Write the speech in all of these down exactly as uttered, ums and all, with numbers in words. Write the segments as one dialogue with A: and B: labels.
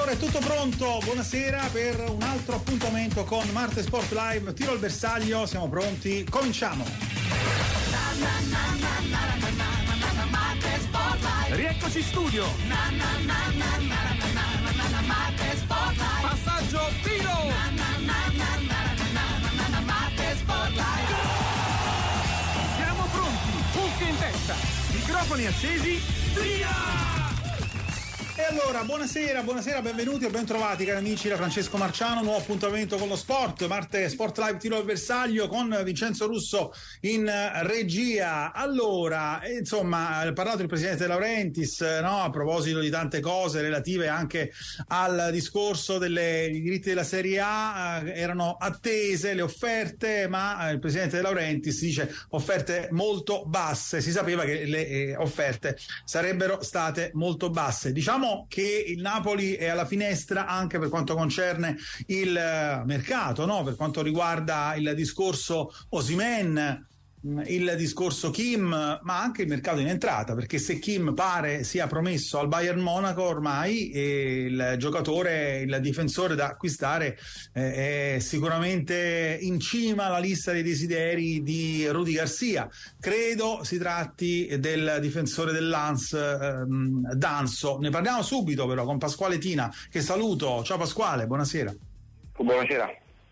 A: Allora è tutto pronto, buonasera per un altro appuntamento con Marte Sport Live, tiro al bersaglio, siamo pronti, cominciamo!
B: Rieccoci in studio! Passaggio, tiro! Siamo pronti, cuffie in testa, microfoni accesi, via!
A: E allora, buonasera, buonasera, benvenuti o bentrovati cari amici da Francesco Marciano, nuovo appuntamento con lo sport, Marte Sport Live tiro al bersaglio con Vincenzo Russo in regia. Allora, insomma, ha parlato il presidente De Laurentiis, no, a proposito di tante cose relative anche al discorso dei diritti della Serie A, eh, erano attese le offerte, ma il presidente De Laurentiis dice offerte molto basse, si sapeva che le eh, offerte sarebbero state molto basse. Diciamo che il Napoli è alla finestra anche per quanto concerne il mercato, no? Per quanto riguarda il discorso Osimhen, il discorso Kim, ma anche il mercato in entrata, perché se Kim pare sia promesso al Bayern Monaco ormai, eh, il giocatore, il difensore da acquistare eh, è sicuramente in cima alla lista dei desideri di Rudy Garcia. Credo si tratti del difensore dell'Ans, ehm, Danso. Ne parliamo subito però con Pasquale Tina, che saluto. Ciao Pasquale, buonasera.
C: Buonasera.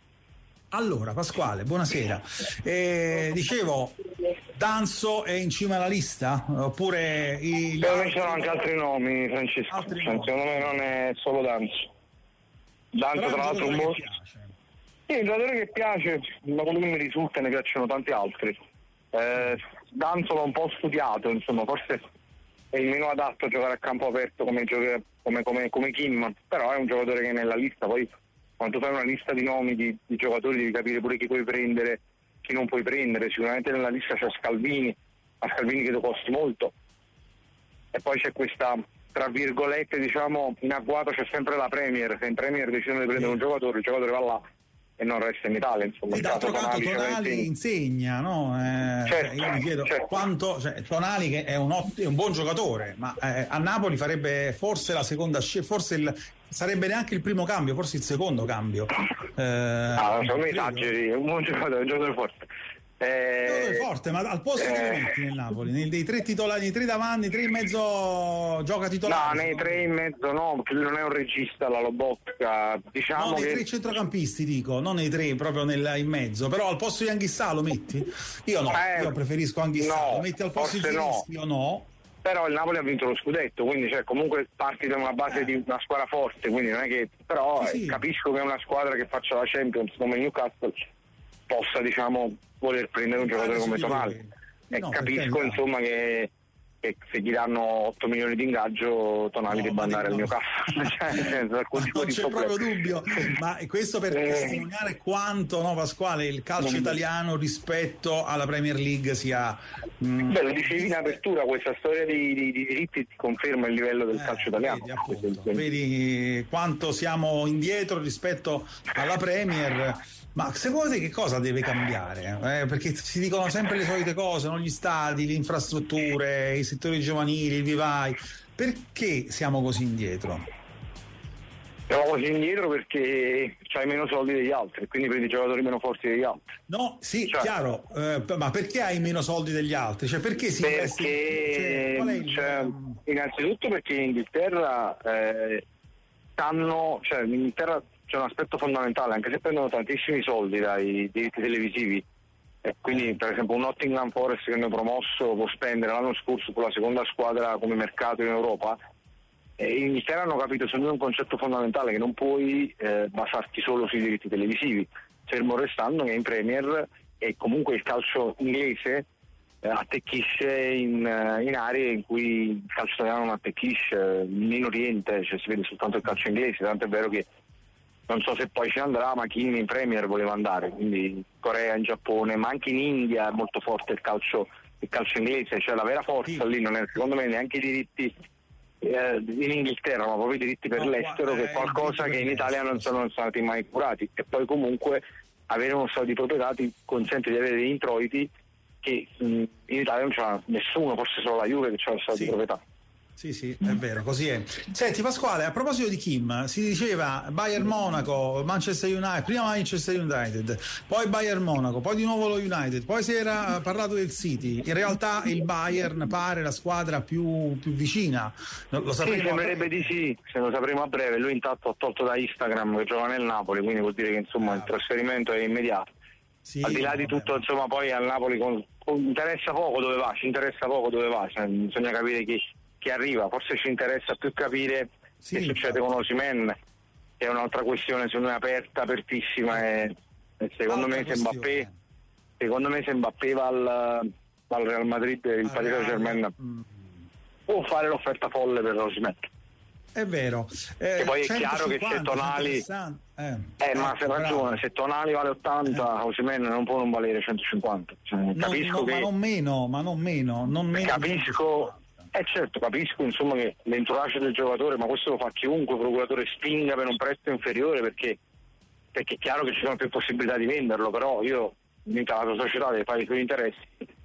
A: Allora Pasquale, buonasera. Eh, dicevo, Danso è in cima alla lista? Oppure i...
C: Secondo me ci sono anche altri nomi, Francesco.
A: Altri
C: cioè,
A: nomi.
C: Secondo me non è solo Danso. Danso
A: Però
C: tra
A: è un
C: l'altro un
A: giocatore
C: buon...
A: che piace.
C: Sì, è un giocatore che piace, ma quello che mi risulta ne piacciono tanti altri. Eh, Danso l'ho un po' studiato, insomma, forse è il meno adatto a giocare a campo aperto come, gioca- come, come, come Kim, però è un giocatore che è nella lista. Poi quando fai una lista di nomi di, di giocatori devi capire pure chi puoi prendere, chi non puoi prendere. Sicuramente nella lista c'è Scalvini, ma Scalvini credo costi molto. E poi c'è questa, tra virgolette, diciamo, in agguato c'è sempre la Premier. Se in Premier decidono di prendere un giocatore, il giocatore va là e non resta in Italia, insomma.
A: E d'altro canto Tonali insegna, no? Eh,
C: certo,
A: cioè io mi chiedo
C: certo.
A: quanto, cioè, Tonali che è un, otti- è un buon giocatore, ma eh, a Napoli farebbe forse la seconda scelta, forse il, sarebbe neanche il primo cambio, forse il secondo cambio. Eh,
C: Ah, secondo me
A: credo.
C: esageri, è un buon giocatore, un giocatore forte. Eh,
A: Giocatore forte, ma al posto che
C: eh,
A: lo metti nel Napoli? Nei, dei tre titolari, nei tre davanti, tre in mezzo gioca titolare?
C: No, nei tre in mezzo no, perché lui non è un regista, la Lobotka, diciamo
A: No, nei
C: che...
A: tre centrocampisti dico, non nei tre proprio nel, in mezzo, però al posto di Anghissà lo metti? Io no,
C: Eh,
A: io preferisco Anghissà,
C: no,
A: lo metti al posto di
C: forse no.
A: Zielinski, io no.
C: Però il Napoli ha vinto lo scudetto, quindi cioè, comunque parti da una base
A: Eh.
C: di una squadra forte, quindi non è che... Però
A: Sì,
C: eh,
A: sì.
C: capisco che una squadra che faccia la Champions come Newcastle possa, diciamo, voler prendere un giocatore come Tonali. E
A: No, per
C: capisco,
A: carità.
C: insomma, che, che se gli danno otto milioni di ingaggio Tonali
A: No,
C: debba
A: ma
C: andare
A: no.
C: al Newcastle. cioè, nel senso, alcun tipo
A: Non
C: di
A: c'è
C: problema.
A: proprio dubbio, ma questo per
C: Eh.
A: testimoniare quanto, no, Pasquale, il calcio italiano rispetto alla Premier League sia... mh,
C: Beh, lo dicevi in apertura, questa storia di, di, di diritti ti conferma il livello del
A: eh,
C: calcio italiano.
A: Vedi, appunto, vedi quanto siamo indietro rispetto alla Premier. Ma secondo te che cosa deve cambiare? Eh, perché si dicono sempre le solite cose, no? Gli stadi, le infrastrutture, i settori giovanili, il vivai. Perché siamo così indietro?
C: Siamo così indietro perché c'hai meno soldi degli altri, quindi prendi giocatori meno forti degli altri.
A: No, sì,
C: Cioè-
A: chiaro, eh, ma perché hai meno soldi degli altri? Cioè perché si investe?
C: Perché,
A: Cioè, qual è il-
C: cioè, innanzitutto perché in Inghilterra eh, stanno, cioè in Inghilterra c'è un aspetto fondamentale, anche se prendono tantissimi soldi dai diritti televisivi. E quindi per esempio un Nottingham Forest che hanno promosso può spendere l'anno scorso con la seconda squadra come mercato in Europa. E in Inghilterra hanno capito secondo me un concetto fondamentale, che non puoi eh, basarti solo sui diritti televisivi, fermo restando che in Premier e comunque il calcio inglese eh, attecchisce in, eh, in aree in cui il calcio italiano non attecchisce, in Oriente cioè, si vede soltanto il calcio inglese, tanto è vero che non so se poi ci andrà, ma chi in Premier voleva andare, quindi in Corea, in Giappone, ma anche in India è molto forte il calcio, il calcio inglese, cioè la vera forza
A: Sì.
C: lì non è secondo me neanche i diritti eh, in Inghilterra, ma proprio i diritti per
A: No,
C: l'estero,
A: eh,
C: che è qualcosa
A: i diritti
C: che in
A: per
C: Italia non
A: l'estero,
C: sono stati mai curati. E poi comunque avere uno stato di proprietà ti consente di avere degli introiti che mh, in Italia non c'ha nessuno, forse solo la Juve che c'ha lo stato
A: Sì.
C: di proprietà.
A: Sì, sì, è vero, così è. Senti Pasquale, a proposito di Kim, si diceva Bayern Monaco, Manchester United, prima Manchester United, poi Bayern Monaco, poi di nuovo lo United, poi si era parlato del City. In realtà il Bayern pare la squadra più, più vicina. Lo
C: sapremo. Sì, sembrerebbe di sì, se lo sapremo a breve. Lui intanto ha tolto da Instagram che gioca nel Napoli, quindi vuol dire che insomma ah. il trasferimento è immediato. Sì, al di là di tutto, insomma, poi al Napoli con, con, interessa poco dove va, ci interessa poco dove va, cioè, bisogna capire chi, chi arriva, forse ci interessa più capire sì, che succede con Osimhen, che è un'altra questione secondo me aperta, apertissima e, e secondo me se Mbappé secondo me se Mbappé va al, al Real Madrid, il Paris Saint-Germain mm. può fare l'offerta folle per Osimhen.
A: È vero.
C: Eh, e poi è chiaro che se Tonali eh, eh ma se ragione, se Tonali vale ottanta, eh. Osimhen non può non valere centocinquanta. Cioè,
A: non,
C: capisco
A: no,
C: che
A: ma non meno, ma non meno, non meno
C: capisco, eh certo, capisco insomma che l'entourage del giocatore, ma questo lo fa chiunque procuratore, spinga per un prezzo inferiore perché perché è chiaro che ci sono più possibilità di venderlo, però io mica la società deve fare i suoi interessi.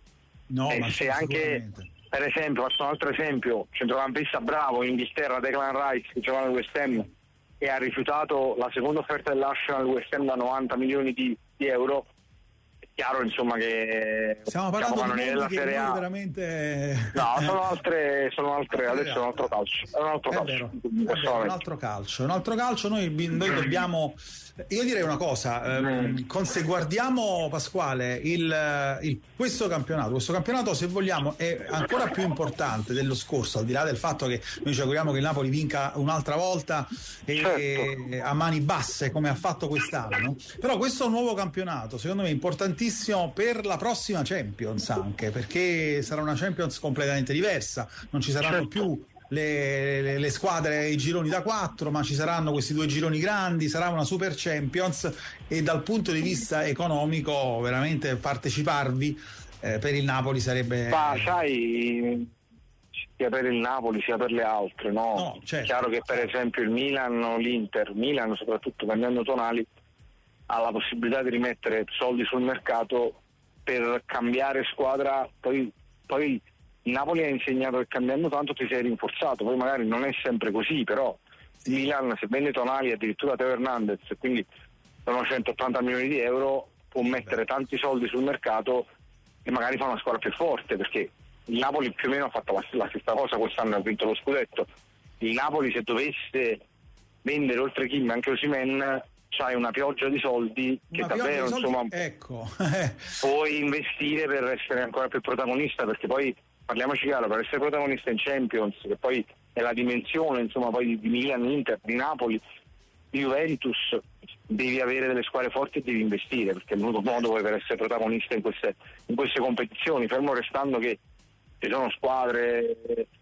A: No,
C: e
A: ma
C: se anche per esempio, faccio un altro esempio, centrocampista bravo in Inghilterra, Declan Rice, che giocava nel West Ham e ha rifiutato la seconda offerta dell'Arsenal West Ham da novanta milioni di, di euro, è chiaro insomma che
A: stiamo parlando di della Serie A veramente...
C: no, sono altre, sono altre adesso è un altro calcio, è un altro
A: è
C: calcio,
A: vero, è vero, un altro calcio, un altro calcio noi, noi dobbiamo, io direi una cosa, ehm, con, se guardiamo Pasquale il, il, questo campionato questo campionato se vogliamo è ancora più importante dello scorso, al di là del fatto che noi ci auguriamo che il Napoli vinca un'altra volta e,
C: certo.
A: e a mani basse come ha fatto quest'anno, però questo nuovo campionato secondo me è importantissimo per la prossima Champions, anche perché sarà una Champions completamente diversa, non ci saranno certo. più Le, le, le squadre, i gironi da quattro, ma ci saranno questi due gironi grandi, sarà una super Champions e dal punto di vista economico veramente parteciparvi eh, per il Napoli sarebbe...
C: Ma sai, sia per il Napoli sia per le altre, no?
A: no certo.
C: È chiaro che per esempio il Milan o l'Inter, Milan soprattutto cambiando Tonali, ha la possibilità di rimettere soldi sul mercato per cambiare squadra, poi, poi il Napoli ha insegnato che cambiando tanto ti sei rinforzato, poi magari non è sempre così, però il Milan se vende Tonali addirittura Teo Hernandez, quindi sono centottanta milioni di euro, può mettere tanti soldi sul mercato e magari fa una squadra più forte, perché il Napoli più o meno ha fatto la, la stessa cosa quest'anno, ha vinto lo scudetto. Il Napoli se dovesse vendere oltre Kim anche Osimhen c'hai una pioggia di soldi che una davvero insomma
A: ecco.
C: puoi investire per essere ancora più protagonista, perché poi parliamoci chiaro, per essere protagonista in Champions, che poi è la dimensione insomma poi di Milan, Inter, di Napoli, di Juventus, devi avere delle squadre forti e devi investire, perché è l'unico modo poi per essere protagonista in queste, in queste competizioni, fermo restando che ci sono squadre,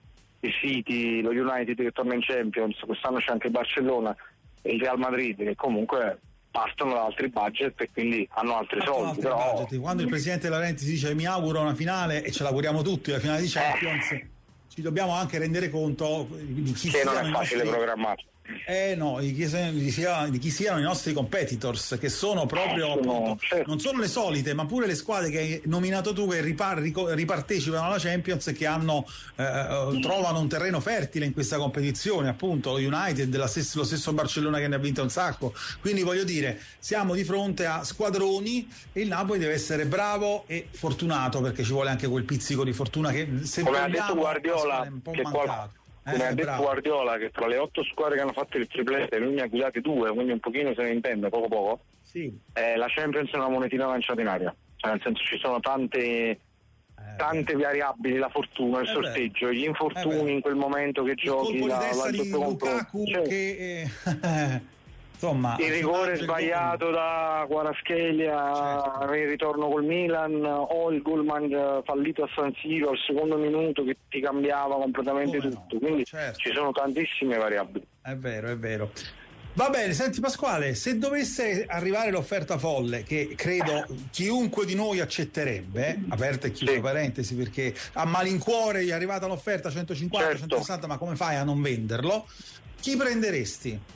C: il City, lo United che torna in Champions, quest'anno c'è anche il Barcellona e il Real Madrid che comunque partono da altri budget e quindi hanno altri partono soldi. Altri però... budget.
A: Quando il presidente Laurenti dice mi auguro una finale, e ce l'auguriamo tutti, la finale di Champions, eh. ci dobbiamo anche rendere conto di chi
C: che non è facile
A: nostri...
C: programmare.
A: Eh no, di chi, siano, di, sia, di chi siano i nostri competitors, che sono proprio eh, sono, appunto, certo. non solo le solite, ma pure le squadre che hai nominato tu che ripar, ripartecipano alla Champions e che hanno eh, trovano un terreno fertile in questa competizione, appunto lo United, la stessa, lo stesso Barcellona che ne ha vinto un sacco, quindi voglio dire siamo di fronte a squadroni e il Napoli deve essere bravo e fortunato, perché ci vuole anche quel pizzico di fortuna che se
C: come ha detto Guardiola,
A: è un po'
C: che
A: mancato.
C: Come
A: eh,
C: ha detto
A: bravo.
C: Guardiola, che tra le otto squadre che hanno fatto il triplete lui ne ha guidate due, quindi un pochino se ne intende, poco poco.
A: Sì.
C: Eh, la Champions è una monetina lanciata in aria, cioè nel senso ci sono tante eh, tante variabili, la fortuna, il
A: eh
C: sorteggio, gli infortuni in quel momento che
A: il
C: giochi,
A: colpo
C: la,
A: di testa
C: la
A: di Lukaku
C: cioè,
A: che eh, insomma,
C: il rigore sbagliato il da Kvaratskhelia, certo. Il ritorno col Milan o il goalman fallito a San Siro al secondo minuto che ti cambiava completamente Come tutto, no? quindi certo. ci sono tantissime variabili.
A: È vero, è vero. Va bene, senti Pasquale, se dovesse arrivare l'offerta folle, che credo chiunque di noi accetterebbe, aperta e chiusa sì. parentesi, perché a malincuore gli è arrivata l'offerta centocinquanta,
C: certo.
A: centosessanta, ma come fai a non venderlo? Chi prenderesti?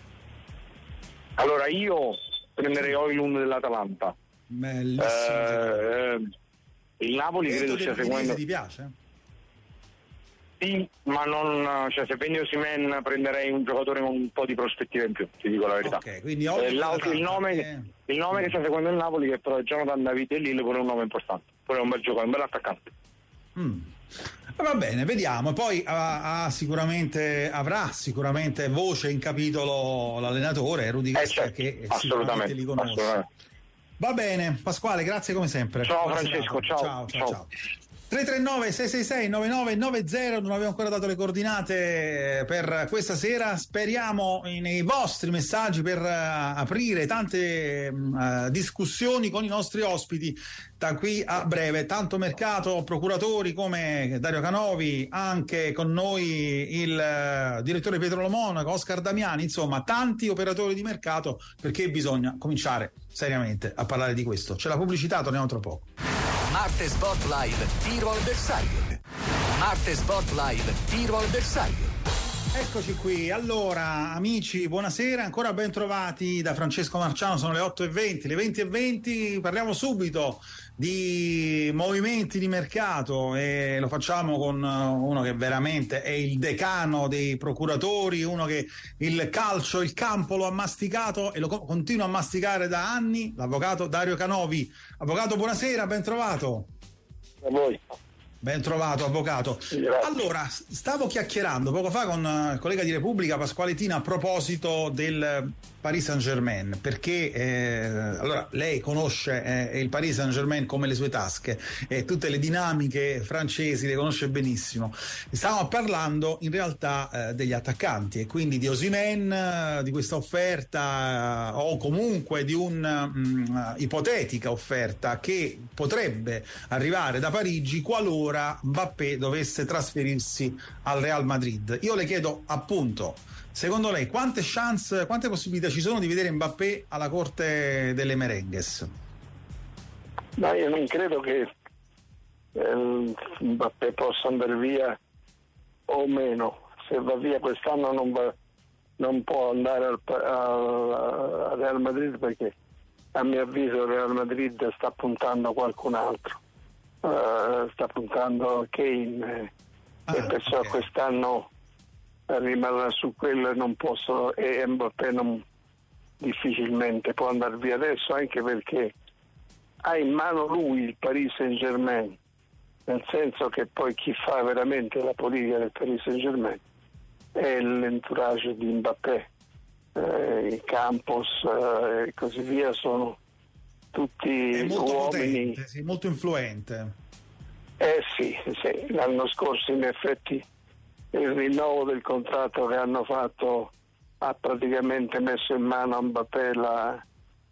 C: Allora io prenderei Højlund dell'Atalanta.
A: Bellissimo.
C: Eh, il Napoli credo stia seguendo.
A: Ti piace?
C: sì, ma non, cioè, se prendi Osimhen prenderei un giocatore con un po' di prospettiva in più, ti dico la verità.
A: Ok, quindi
C: eh, il, nome,
A: eh.
C: il nome che sta seguendo il Napoli, che però è Jonathan David e Lille, pure un nome importante, pure un bel giocatore, un bel attaccante.
A: Mm. Va bene, vediamo. Poi ha, ha sicuramente avrà sicuramente voce in capitolo l'allenatore Rudi Garcia, eh certo, che sicuramente li conosce. Assolutamente. Va bene, Pasquale, grazie come sempre.
C: Ciao Buona Francesco, ciao.
A: Ciao, ciao, ciao. ciao. tre tre nove sei sei sei nove nove nove zero, non avevo ancora dato le coordinate per questa sera, speriamo nei vostri messaggi per uh, aprire tante uh, discussioni con i nostri ospiti da qui a breve, tanto mercato, procuratori come Dario Canovi, anche con noi il uh, direttore Pietro Lo Monaco, Oscar Damiani, insomma tanti operatori di mercato, perché bisogna cominciare seriamente a parlare di questo. C'è la pubblicità, torniamo tra poco.
D: Marte Sport Live, tiro al bersaglio. Marte Sport Live, tiro al bersaglio.
A: Eccoci qui, allora amici, buonasera, ancora ben trovati da Francesco Marciano, sono le otto e venti, le venti e venti, parliamo subito di movimenti di mercato e lo facciamo con uno che veramente è il decano dei procuratori, uno che il calcio, il campo lo ha masticato e lo continua a masticare da anni, l'avvocato Dario Canovi. Avvocato, buonasera, ben trovato.
C: A voi.
A: Ben trovato, avvocato.
C: Grazie.
A: Allora, stavo chiacchierando poco fa con il collega di Repubblica Pasquale Tina a proposito del Paris Saint-Germain, perché eh, allora lei conosce eh, il Paris Saint-Germain come le sue tasche e tutte le dinamiche francesi le conosce benissimo. Stavamo parlando in realtà eh, degli attaccanti e quindi di Osimhen, eh, di questa offerta eh, o comunque di una ipotetica offerta che potrebbe arrivare da Parigi qualora Mbappé dovesse trasferirsi al Real Madrid. Io le chiedo appunto, secondo lei quante chance, quante possibilità ci sono di vedere Mbappé alla corte delle merengues?
E: Ma io non credo che eh, Mbappé possa andare via o meno. Se va via quest'anno non, va, non può andare al, al, al Real Madrid, perché a mio avviso il Real Madrid sta puntando a qualcun altro. Uh, sta puntando a Kane ah, e perciò okay. quest'anno rimarrà su quello e non posso, e Mbappé non, difficilmente può andare via adesso, anche perché ha in mano lui il Paris Saint-Germain, nel senso che poi chi fa veramente la politica del Paris Saint-Germain è l'entourage di Mbappé, eh, i Campos eh, e così via, sono tutti
A: è molto
E: uomini
A: potente, sì, molto influente.
E: Eh sì, sì, l'anno scorso in effetti il rinnovo del contratto che hanno fatto ha praticamente messo in mano a Mbappé la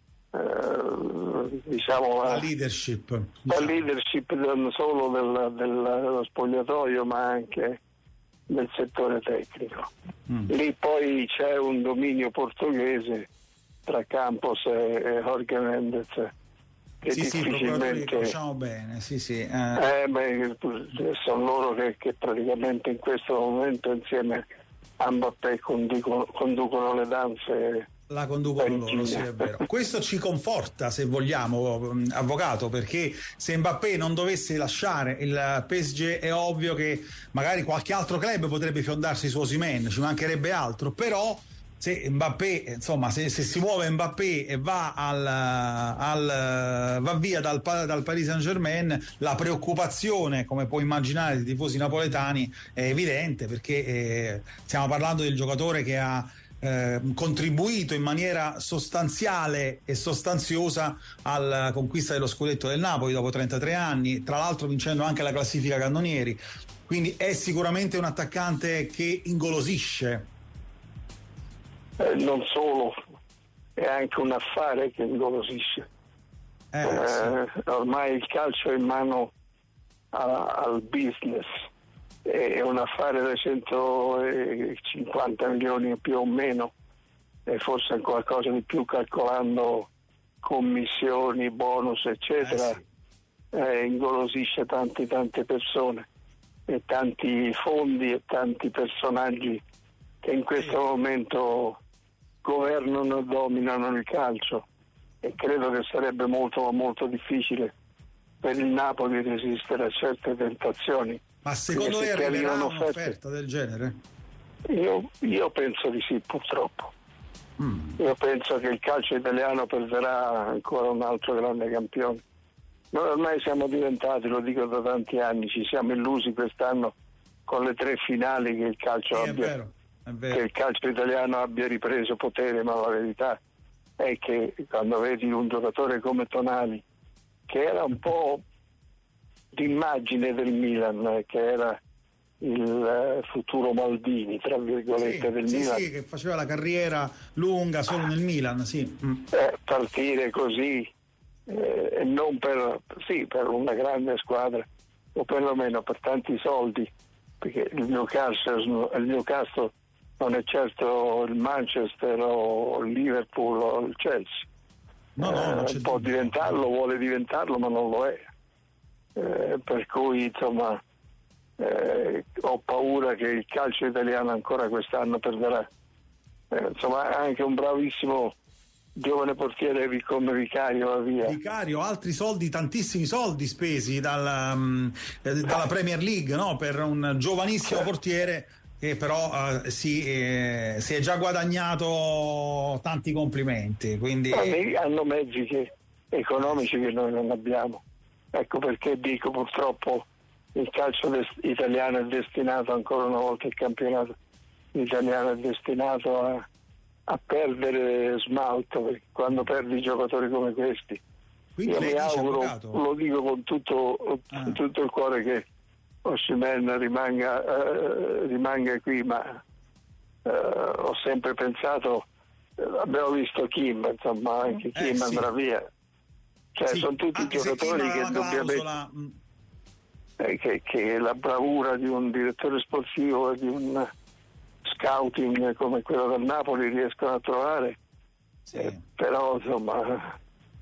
E: eh, diciamo
A: la leadership
E: la
A: diciamo.
E: leadership non solo del, del, dello spogliatoio ma anche del settore tecnico. Mm. Lì poi c'è un dominio portoghese tra Campos e, e Jorge Mendes che
A: sì,
E: difficilmente
A: sì, conosciamo bene, sì, sì. Eh.
E: Eh, beh, sono loro che, che praticamente in questo momento insieme a Mbappé conducono, conducono le danze.
A: La conducono loro, sì, è vero. Questo ci conforta, se vogliamo, avvocato, perché se Mbappé non dovesse lasciare il P S G è ovvio che magari qualche altro club potrebbe fiondarsi su Osimhen, ci mancherebbe altro, però se Mbappé, insomma, se, se si muove Mbappé e va al, al va via dal, dal Paris Saint-Germain, la preoccupazione, come può immaginare, dei tifosi napoletani è evidente, perché eh, stiamo parlando del giocatore che ha eh, contribuito in maniera sostanziale e sostanziosa alla conquista dello scudetto del Napoli dopo trentatré anni, tra l'altro vincendo anche la classifica cannonieri, quindi è sicuramente un attaccante che ingolosisce.
E: Eh, non solo, è anche un affare che ingolosisce. Eh, eh, sì. Ormai il calcio è in mano a, al business, è un affare da centocinquanta milioni più o meno, e forse qualcosa di più calcolando commissioni, bonus eccetera. Eh, sì. eh, ingolosisce tanti tante persone e tanti fondi e tanti personaggi che in questo sì. momento governano e dominano il calcio, e credo che sarebbe molto molto difficile per il Napoli resistere a certe tentazioni
A: Ma secondo lei arriverà un'offerta del genere?
E: Io, io penso di sì, purtroppo. Mm. Io penso che il calcio italiano perderà ancora un altro grande campione. Noi ormai siamo diventati, lo dico da tanti anni, ci siamo illusi quest'anno con le tre finali che il calcio
A: sì,
E: abbia,
A: è vero, è vero.
E: che il calcio italiano abbia ripreso potere, ma la verità è che quando vedi un giocatore come Tonali, che era un po' d'immagine del Milan, che era il futuro Maldini, tra virgolette,
A: sì,
E: del
A: sì,
E: Milan.
A: Sì, che faceva la carriera lunga solo nel Milan, sì. Mm.
E: Eh, partire così eh, e non per, sì, per una grande squadra, o perlomeno per tanti soldi, perché il Newcastle, il Newcastle non è certo il Manchester o il Liverpool o il Chelsea.
A: No, no,
E: eh, può diventarlo, vuole diventarlo, ma non lo è. Eh, per cui insomma eh, ho paura che il calcio italiano ancora quest'anno perderà. Eh, insomma anche un bravissimo giovane portiere come Vicario va via.
A: Vicario, altri soldi, tantissimi soldi spesi dalla, um, dalla Premier League, no? Per un giovanissimo
E: Certo.
A: portiere che però uh, si, eh, si è già guadagnato tanti complimenti. Quindi...
E: hanno mezzi che, economici che noi non abbiamo. Ecco perché dico purtroppo il calcio des- italiano è destinato, ancora una volta il campionato italiano è destinato a, a perdere smalto, perché quando perdi giocatori come questi,
A: quindi
E: io mi auguro,
A: avvocato.
E: lo dico con tutto,
A: ah.
E: con tutto il cuore, che Osimhen rimanga, eh, rimanga qui, ma eh, ho sempre pensato, eh, abbiamo visto Kim, insomma anche Kim
A: eh,
E: andrà
A: sì.
E: via. Cioè,
A: sì,
E: sono tutti giocatori che dobbiamo eh, che, che la bravura di un direttore sportivo e di un scouting come quello del Napoli riescono a trovare,
A: sì.
E: eh, però insomma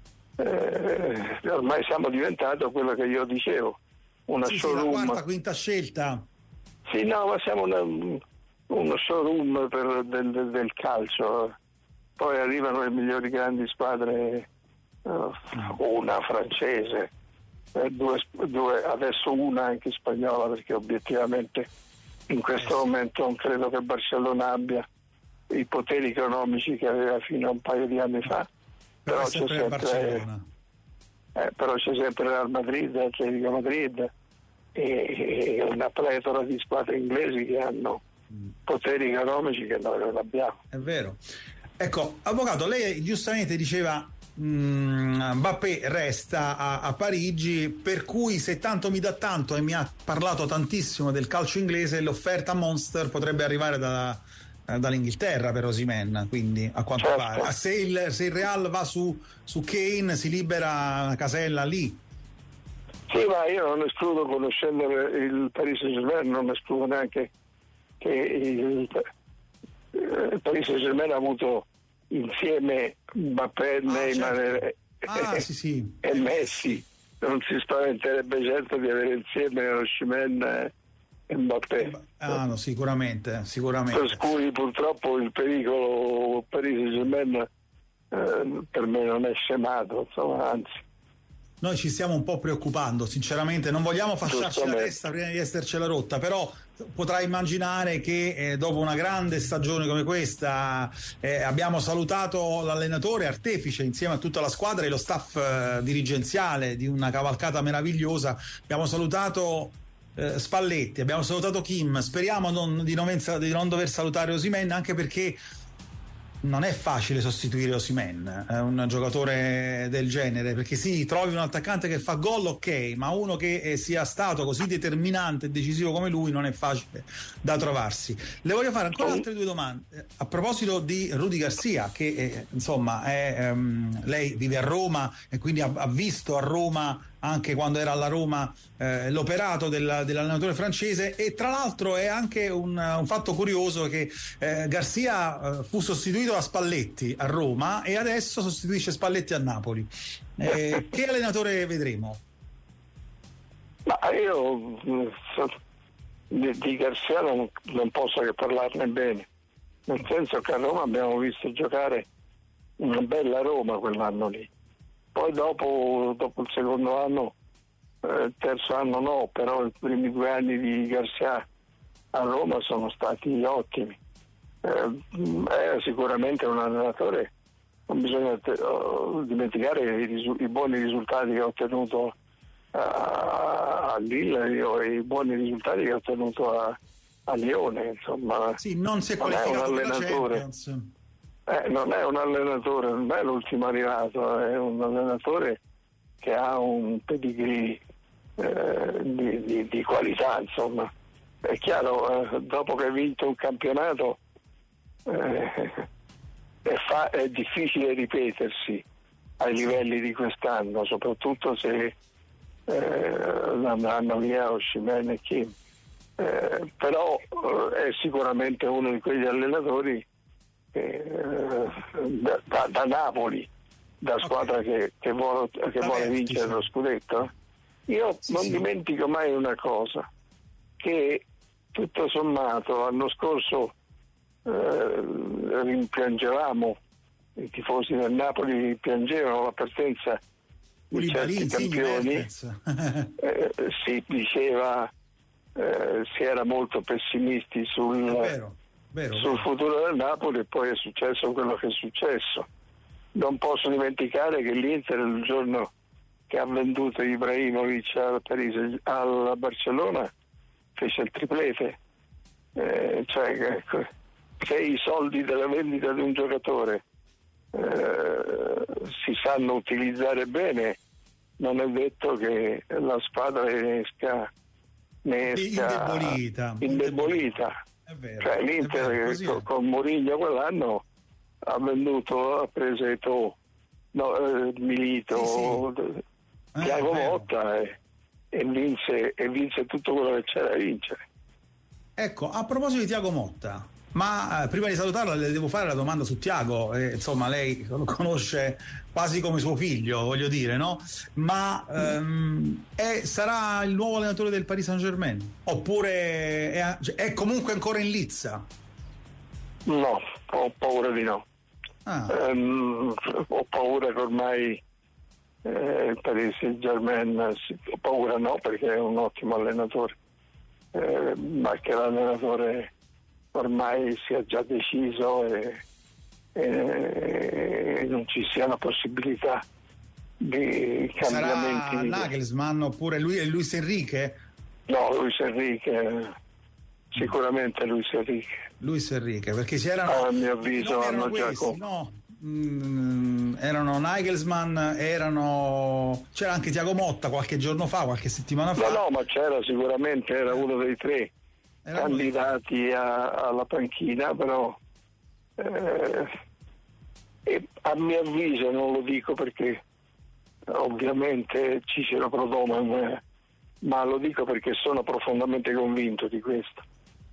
E: eh, ormai siamo diventati quello che io dicevo, una
A: sì,
E: showroom.
A: Sì, la quarta, quinta scelta.
E: Sì, no, ma siamo una, uno showroom per, del, del, del calcio. Poi arrivano le migliori grandi squadre, Uh, una francese, eh, due, due, adesso una anche spagnola, perché obiettivamente in questo momento non credo che Barcellona abbia i poteri economici che aveva fino a un paio di anni fa, però,
A: però c'è sempre,
E: eh, però c'è sempre Real Madrid, Atletico Madrid e, e una pletora di squadre inglesi che hanno mm. poteri economici che noi non abbiamo.
A: È vero. Ecco, avvocato, lei giustamente diceva Mbappé resta a, a Parigi, per cui se tanto mi dà tanto e mi ha parlato tantissimo del calcio inglese, l'offerta Monster potrebbe arrivare da, dall'Inghilterra per Osimhen, quindi a quanto
E: certo.
A: pare se il, se il Real va su, su Kane si libera una casella lì.
E: Sì, ma io non escludo, conoscendo il Paris Saint-Germain, non escludo neanche che il, il Paris Saint-Germain ha avuto insieme Mbappé, ah, Neymar
A: certo.
E: e,
A: ah, sì, sì.
E: e Messi. Non si spaventerebbe certo di avere insieme Osimhen e Mbappé.
A: Ah, no, sicuramente, sicuramente.
E: Per cui purtroppo il pericolo Paris Saint-Germain eh, per me non è scemato, insomma, anzi.
A: Noi ci stiamo un po' preoccupando, sinceramente, non vogliamo fasciarci la testa prima di essercela rotta, però potrai immaginare che eh, dopo una grande stagione come questa eh, abbiamo salutato l'allenatore artefice insieme a tutta la squadra e lo staff eh, dirigenziale di una cavalcata meravigliosa. Abbiamo salutato eh, Spalletti, abbiamo salutato Kim, speriamo non, di, non, di non dover salutare Osimhen, anche perché non è facile sostituire Osimhen, è un giocatore del genere, perché sì, trovi un attaccante che fa gol, ok, ma uno che eh, sia stato così determinante e decisivo come lui non è facile da trovarsi. Le voglio fare ancora altre due domande a proposito di Rudi Garcia, che eh, insomma è, ehm, lei vive a Roma e quindi ha, ha visto a Roma, anche quando era alla Roma, eh, l'operato del, dell'allenatore francese, e tra l'altro è anche un, un fatto curioso che eh, Garcia eh, fu sostituito da Spalletti a Roma e adesso sostituisce Spalletti a Napoli. Eh, che allenatore vedremo?
E: Ma io di, di Garcia non, non posso che parlarne bene, nel senso che a Roma abbiamo visto giocare una bella Roma quell'anno lì. Poi dopo, dopo il secondo anno eh, il terzo anno no, però i primi due anni di Garcia a Roma sono stati ottimi. Eh, è sicuramente un allenatore, non bisogna te- oh, dimenticare i, risu- i buoni risultati che ha ottenuto a, a Lille o i buoni risultati che ha ottenuto a, a Lione, insomma.
A: Sì, non si è
E: non è un
A: qualificato per la
E: allenatore.
A: Champions.
E: Eh, non è un allenatore, non è l'ultimo arrivato, è un allenatore che ha un pedigree eh, di, di, di qualità, insomma. È chiaro, eh, dopo che hai vinto un campionato eh, è, fa- è difficile ripetersi ai livelli di quest'anno, soprattutto se eh, andranno via Osimhen e Kim. Eh, però eh, è sicuramente uno di quegli allenatori che, eh, da, da, da Napoli, da squadra okay. che, che vuole, che vuole vincere lo scudetto. Io sì, non sì. dimentico mai una cosa, che tutto sommato l'anno scorso eh, rimpiangevamo, i tifosi del Napoli piangevano la partenza di certi campioni, eh, si diceva, eh, si era molto pessimisti sul, vero, vero, sul vero. futuro del Napoli, e poi è successo quello che è successo. Non posso dimenticare che l'Inter il giorno che ha venduto Ibrahimovic al Paris, al Barcellona, fece il triplete, eh, cioè se i soldi della vendita di un giocatore eh, si sanno utilizzare bene, non è detto che la squadra ne esca, ne esca
A: indebolita.
E: indebolita.
A: È vero,
E: cioè l'Inter
A: vero,
E: con, con Mourinho quell'anno ha venduto, ha preso Eto'o, no, eh, Milito, sì, sì. Thiago eh, Motta e, e, vinse, e vinse tutto quello che c'era da vincere.
A: Ecco, a proposito di Thiago Motta, ma eh, prima di salutarla le devo fare la domanda su Thiago, eh, insomma lei lo conosce quasi come suo figlio, voglio dire, no? Ma ehm, è, sarà il nuovo allenatore del Paris Saint-Germain? Oppure è, è comunque ancora in lizza?
E: No, ho paura di no.
A: Ah.
E: Um, ho paura che ormai eh, il Paris Saint-Germain, ho paura no perché è un ottimo allenatore, eh, ma che l'allenatore ormai sia già deciso e, e non ci sia la possibilità di cambiamenti.
A: Sarà Nagelsmann oppure lui, Luis Enrique?
E: No, Luis Enrique, sicuramente Luis Enrique.
A: Luis Enrique, perché c'erano,
E: a mio avviso
A: erano
E: hanno
A: questi,
E: già
A: no? Mm, erano Nagelsmann, erano c'era anche Thiago Motta qualche giorno fa, qualche settimana fa.
E: No, no, ma c'era sicuramente, era uno dei tre era candidati a, alla panchina, però eh, e a mio avviso, non lo dico perché ovviamente Cicero Prodoman, ma lo dico perché sono profondamente convinto di questo.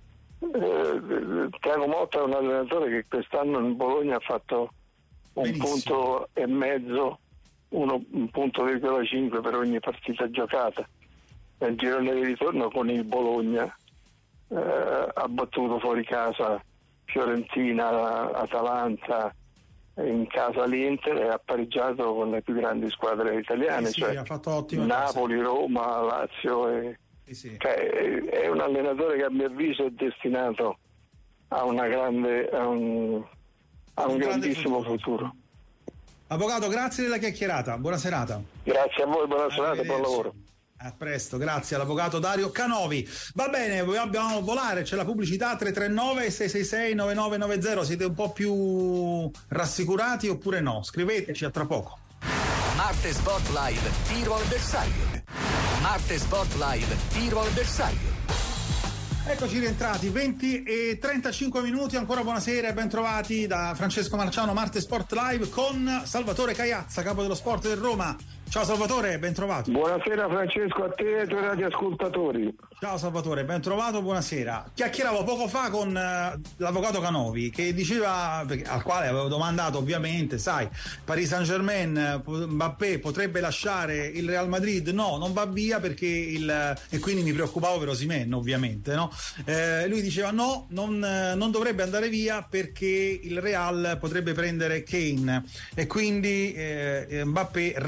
E: Eh, Thiago Motta è un allenatore che quest'anno in Bologna ha fatto un Benissimo. punto e mezzo, uno, un punto virgola cinque per ogni partita giocata. Nel girone di ritorno con il Bologna eh, ha battuto fuori casa Fiorentina, Atalanta, in casa l'Inter, e ha pareggiato con le più grandi squadre italiane,
A: eh sì,
E: cioè
A: ha fatto ottimo
E: Napoli, cosa. Roma, Lazio e
A: sì, sì.
E: Cioè, è un allenatore che a mio avviso è destinato a una grande a un, a un, un grandissimo futuro. futuro.
A: Avvocato, grazie della chiacchierata, buona serata.
E: Grazie a voi, buona serata e buon lavoro.
A: A presto, grazie all'avvocato Dario Canovi. Va bene, dobbiamo volare, c'è la pubblicità. Tre tre nove sei sei sei nove nove nove zero. Siete un po' più rassicurati oppure no? Scriveteci, a tra poco.
D: Marte Sport Live, tiro al bersaglio. Marte Sport Live, tiro al bersaglio.
A: Eccoci rientrati, venti e trentacinque minuti, ancora buonasera e ben trovati da Francesco Marciano, Marte Sport Live con Salvatore Caiazza, capo dello sport del Roma. Ciao Salvatore, ben trovato.
E: Buonasera Francesco, a te e ai tuoi radioascoltatori.
A: Ciao Salvatore, ben trovato, buonasera. Chiacchieravo poco fa con uh, l'avvocato Canovi, che diceva, perché, al quale avevo domandato ovviamente, sai, Paris Saint-Germain, Mbappé potrebbe lasciare il Real Madrid? No, non va via perché il, e quindi mi preoccupavo per Osimhen ovviamente, no? Eh, lui diceva no, non, non dovrebbe andare via perché il Real potrebbe prendere Kane e quindi eh, Mbappé resta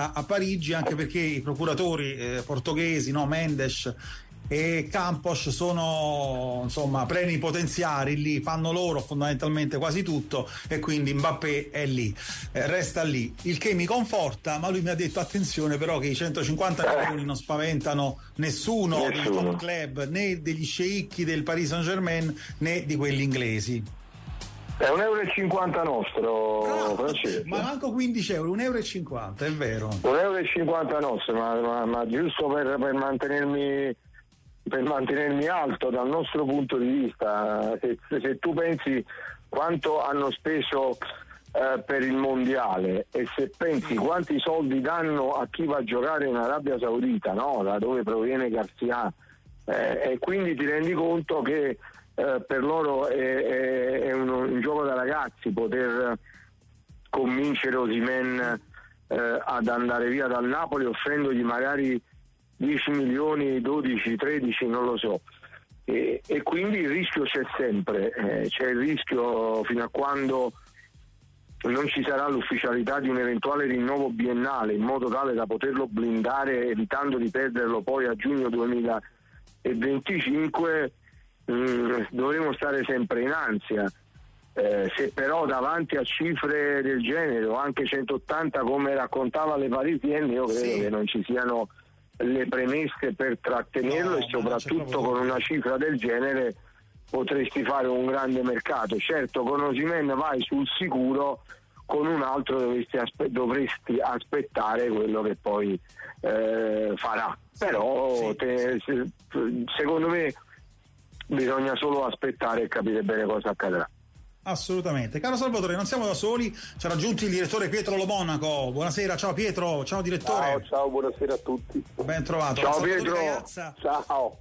A: a, a Parigi, anche perché i procuratori eh, portoghesi, no, Mendes e Campos, sono insomma plenipotenziari lì, fanno loro fondamentalmente quasi tutto, e quindi Mbappé è lì, eh, resta lì, il che mi conforta. Ma lui mi ha detto attenzione però che i centocinquanta milioni non spaventano nessuno, nessuno dei top club, né degli sceicchi del Paris Saint-Germain né di quelli inglesi.
E: È un euro e cinquanta nostro,
A: no,
E: Francesco.
A: Ma manco quindici euro, un euro e cinquanta, è vero.
E: Un euro e cinquanta nostro, ma, ma, ma giusto per, per mantenermi per mantenermi alto dal nostro punto di vista. Se, se tu pensi quanto hanno speso eh, per il mondiale, e se pensi quanti soldi danno a chi va a giocare in Arabia Saudita, no? Da dove proviene Garcia, eh, e quindi ti rendi conto che eh, per loro è, è, è un, un gioco da ragazzi poter convincere Osimhen eh, ad andare via dal Napoli, offrendogli magari dieci milioni, dodici, tredici, non lo so, e, e quindi il rischio c'è sempre, eh, c'è il rischio fino a quando non ci sarà l'ufficialità di un eventuale rinnovo biennale, in modo tale da poterlo blindare evitando di perderlo poi a giugno duemilaventicinque. mh, dovremo stare sempre in ansia. Eh, se però davanti a cifre del genere, o anche centottanta come raccontava Le Parisienne, io credo sì. che non ci siano le premesse per trattenerlo, no, e soprattutto con una cifra del genere potresti fare un grande mercato. Certo, con Osimhen vai sul sicuro, con un altro dovresti, aspe- dovresti aspettare quello che poi eh, farà. Sì, però sì, te, se, secondo me bisogna solo aspettare e capire bene cosa accadrà.
A: Assolutamente. Caro Salvatore, non siamo da soli, ci ha raggiunto il direttore Pietro Lo Monaco. Buonasera, ciao Pietro, ciao direttore.
F: Ciao, ciao, buonasera a tutti.
A: Ben trovato.
E: Ciao
A: Salvatore
E: Pietro.
A: Ragazza.
E: Ciao.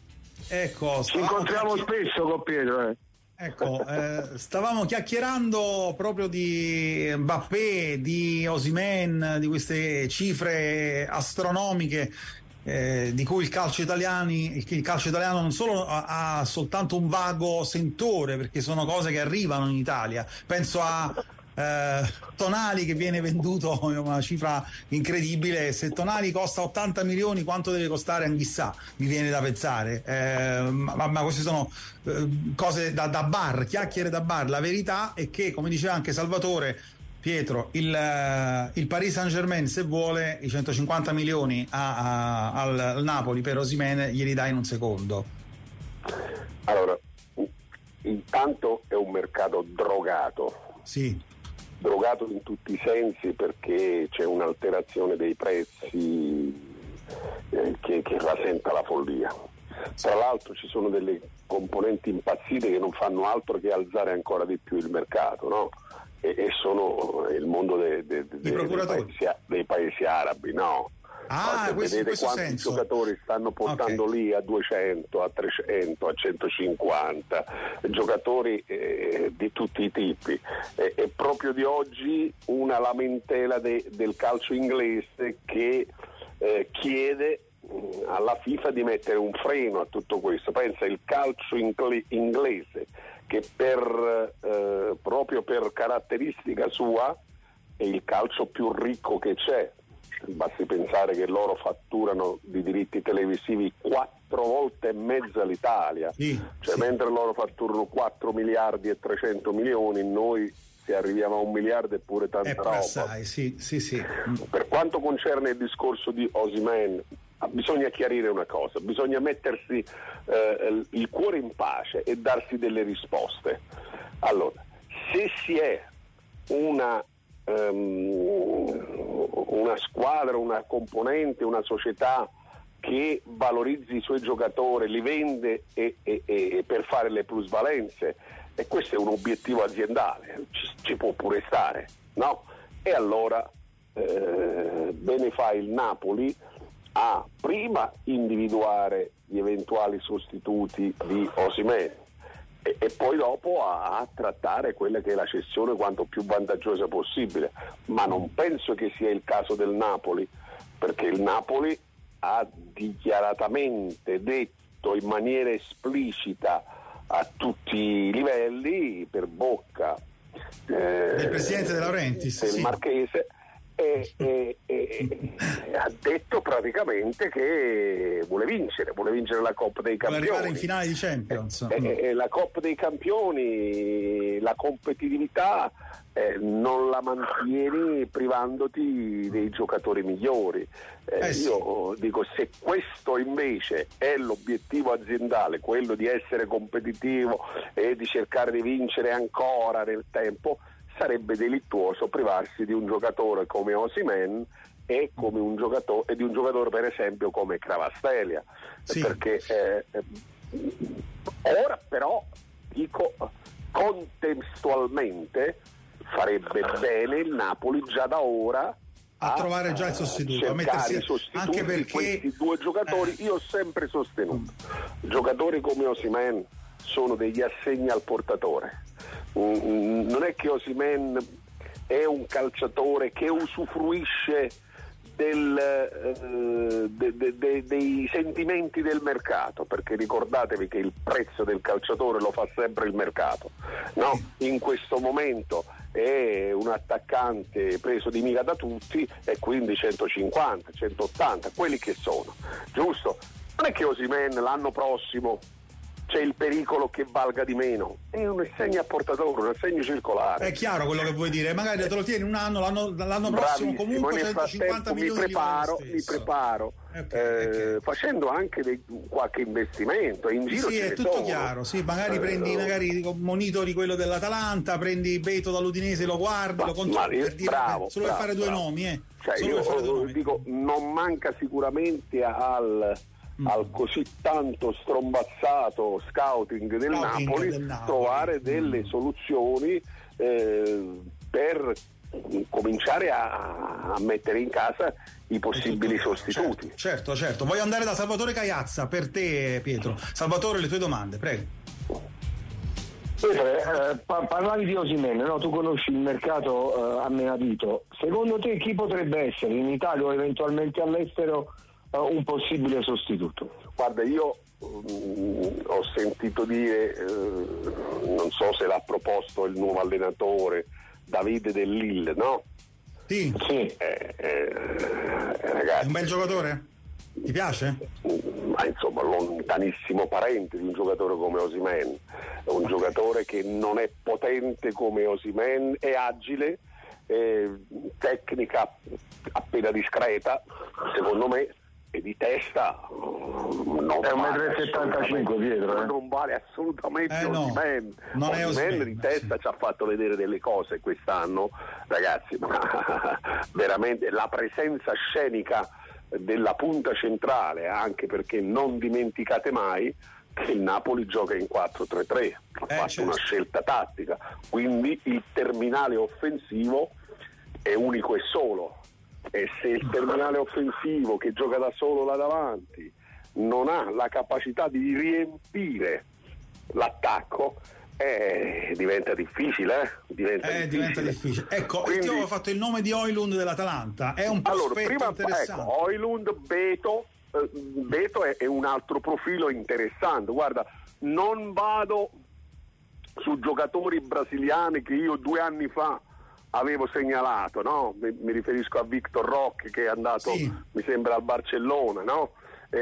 A: Ecco,
E: ci incontriamo chiacchier- spesso con Pietro. Eh.
A: Ecco, eh, stavamo chiacchierando proprio di Mbappé, di Osimhen, di queste cifre astronomiche. Eh, di cui il calcio italiani il calcio italiano non solo ha, ha soltanto un vago sentore, perché sono cose che arrivano in Italia. Penso a eh, Tonali, che viene venduto una cifra incredibile. Se Tonali costa ottanta milioni, quanto deve costare Anghissà? Mi viene da pensare. Eh, ma, ma queste sono eh, cose da, da bar, chiacchiere da bar. La verità è che, come diceva anche Salvatore, Pietro, il, il Paris Saint-Germain, se vuole i centocinquanta milioni a, a, al, al Napoli per Osimhen, glieli dà in un secondo.
F: Allora, intanto è un mercato drogato.
A: Sì.
F: Drogato in tutti i sensi, perché c'è un'alterazione dei prezzi eh, che, che rasenta la follia. Tra l'altro ci sono delle componenti impazzite che non fanno altro che alzare ancora di più il mercato, no? E sono il mondo de, de, de, dei, paesi, dei paesi arabi, no?
A: Ah,
F: cioè,
A: questo,
F: vedete quanti
A: senso.
F: giocatori stanno portando okay. lì a duecento, a trecento, a centocinquanta, giocatori eh, di tutti i tipi. E, e proprio di oggi una lamentela de, del calcio inglese che eh, chiede mh, alla FIFA di mettere un freno a tutto questo. Pensa, il calcio ingle, inglese, che per eh, proprio per caratteristica sua è il calcio più ricco che c'è. Basti pensare che loro fatturano di diritti televisivi quattro volte e mezza l'Italia,
A: sì,
F: cioè
A: sì.
F: mentre loro fatturano quattro miliardi e trecento milioni, noi se arriviamo a un miliardo è pure tanta
A: è
F: roba.
A: Assai, sì, sì, sì.
F: Per quanto concerne il discorso di Osimhen, bisogna chiarire una cosa, bisogna mettersi eh, il cuore in pace e darsi delle risposte. Allora, se si è una, um, una squadra, una componente, una società che valorizzi i suoi giocatori, li vende e, e, e per fare le plusvalenze, e questo è un obiettivo aziendale, ci, ci può pure stare, no? E allora eh, bene fa il Napoli a prima individuare gli eventuali sostituti di Osimhen e, e poi dopo a, a trattare quella che è la cessione quanto più vantaggiosa possibile, ma non penso che sia il caso del Napoli, perché il Napoli ha dichiaratamente detto in maniera esplicita a tutti i livelli, per bocca
A: eh, del presidente De Laurentiis,
F: del
A: sì.
F: Marchese, e, e, e, e ha detto praticamente che vuole vincere, vuole vincere la Coppa dei Campioni.
A: Vuole arrivare in finale di Champions.
F: E, e, e la Coppa dei Campioni, la competitività eh, non la mantieni privandoti dei giocatori migliori. Eh,
A: eh sì.
F: Io dico, se questo invece è l'obiettivo aziendale, quello di essere competitivo e di cercare di vincere ancora nel tempo, sarebbe delittuoso privarsi di un giocatore come Osimhen e come un giocatore e di un giocatore per esempio come Cravastelia,
A: sì.
F: perché eh, ora però dico contestualmente farebbe bene il Napoli già da ora
A: a trovare già il sostituto, a
F: mettersi
A: i sostituti, anche perché
F: questi due giocatori. Eh. Io ho sempre sostenuto giocatori come Osimhen sono degli assegni al portatore. Mm, non è che Osimhen è un calciatore che usufruisce del, eh, de, de, de, dei sentimenti del mercato, perché ricordatevi che il prezzo del calciatore lo fa sempre il mercato, no? In questo momento è un attaccante preso di mira da tutti e quindi centocinquanta, centottanta, quelli che sono, giusto? Non è che Osimhen l'anno prossimo c'è il pericolo che valga di meno, è un assegno a portatore, un assegno circolare.
A: È chiaro quello che vuoi dire, magari te lo tieni un anno, l'anno, l'anno prossimo comunque centocinquanta milioni
F: mi preparo,
A: di
F: mi preparo
A: okay,
F: eh,
A: okay.
F: facendo anche dei, qualche investimento in giro.
A: Sì, è tutto
F: sono.
A: chiaro, sì, magari eh, prendi, magari dico, monitori quello dell'Atalanta, prendi Beto dall'Udinese, lo guardi, ma, lo controlli, per dire,
F: bravo,
A: solo
F: bravo,
A: per fare due
F: bravo.
A: nomi, eh.
F: Cioè,
A: solo
F: io
A: per fare due nomi.
F: Dico, non manca sicuramente al al così tanto strombazzato scouting del,
A: scouting
F: Napoli,
A: del Napoli
F: trovare delle
A: mm.
F: soluzioni eh, per cominciare a, a mettere in casa i possibili
A: tutto,
F: sostituti.
A: Certo, certo, certo. Voglio andare da Salvatore Caiazza per te, Pietro. Salvatore, le tue domande, prego.
E: Pietro, eh, pa- parlavi di Osimhen, no? Tu conosci il mercato eh, a menadito. Secondo te chi potrebbe essere in Italia o eventualmente all'estero un possibile sostituto?
F: Guarda, io mh, ho sentito dire, eh, non so se l'ha proposto il nuovo allenatore Davide del Lille, no?
A: Sì.
E: Sì.
F: Eh, eh, ragazzi,
A: è un bel giocatore? Ti piace?
F: Ma insomma, lontanissimo parente di un giocatore come Osimhen, è un giocatore che non è potente come Osimhen, è agile, eh, tecnica appena discreta, secondo me. E di testa non
E: è un
F: vale
E: metro e settantacinque Pietro, eh?
F: non vale assolutamente
A: eh no,
F: Osimhen.
A: non è Osimhen
F: di testa sì. Ci ha fatto vedere delle cose quest'anno, ragazzi, ma veramente la presenza scenica della punta centrale, anche perché non dimenticate mai che il Napoli gioca in quattro tre tre, ha
A: eh,
F: fatto
A: certo.
F: una scelta tattica, quindi il terminale offensivo è unico e solo. E se il terminale offensivo che gioca da solo là davanti non ha la capacità di riempire l'attacco, eh, diventa difficile, eh? diventa,
A: eh,
F: difficile.
A: diventa difficile. Ecco,
F: Quindi,
A: io ho fatto il nome di Højlund dell'Atalanta, è un prospetto
F: allora, prima,
A: interessante.
F: Ecco, Højlund, Beto, eh, Beto è, è un altro profilo interessante. Guarda, non vado su giocatori brasiliani che io due anni fa avevo segnalato, no? Mi, mi riferisco a Victor Roque che è andato, sì. mi sembra, al Barcellona, no?